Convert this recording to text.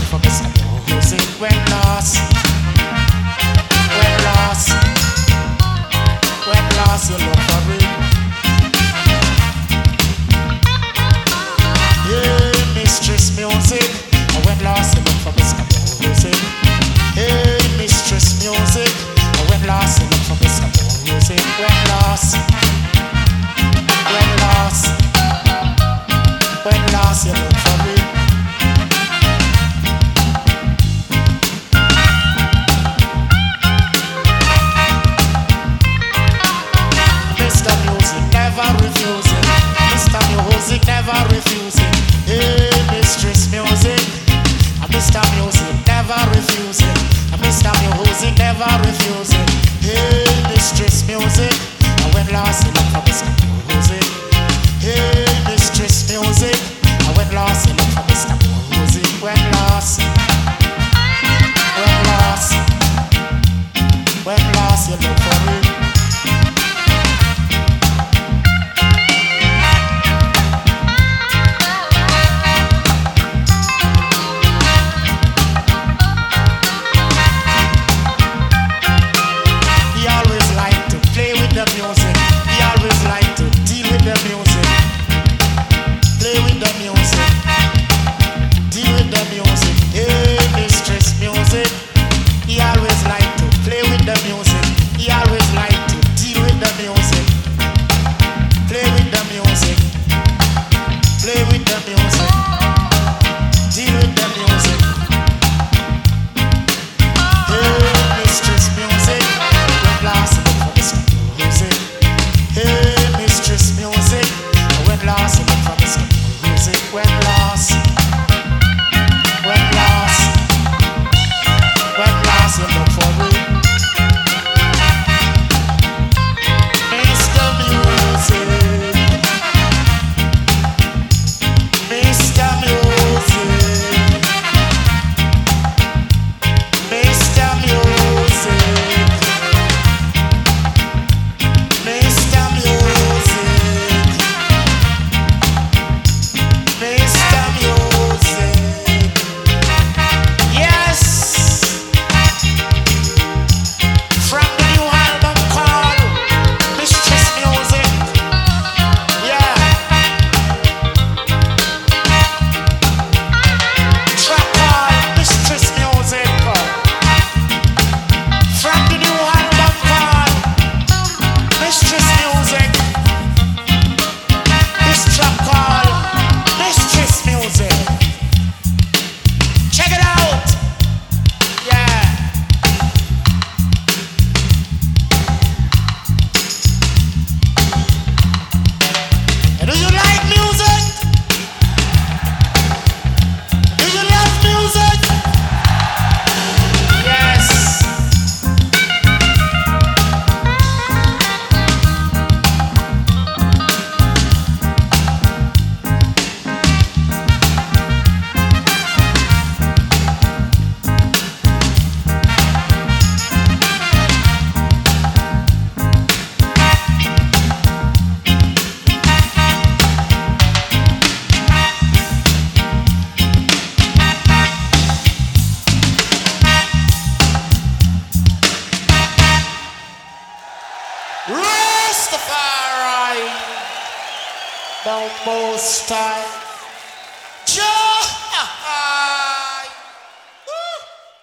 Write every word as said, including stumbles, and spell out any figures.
for Mister Music. When lost, when lost, when lost, you look for it. Yeah, Mistress Music. When lost, you look for Mister Music. Hey, Mistress Music. When lost, you look for Mister Music. When lost, when lost, when lost, you look for me. Mister Music never refusing. Mister Music never refusing. Hey, Mistress Music. Mister Music never refusing. Mister Music never refusing. Hey, Mistress Music. When lost, you look for Mister Music. Hey, Mistress Music. When lost, you look for Mister Music. When lost, when lost, when lost, you look for me. The Most High, Jah.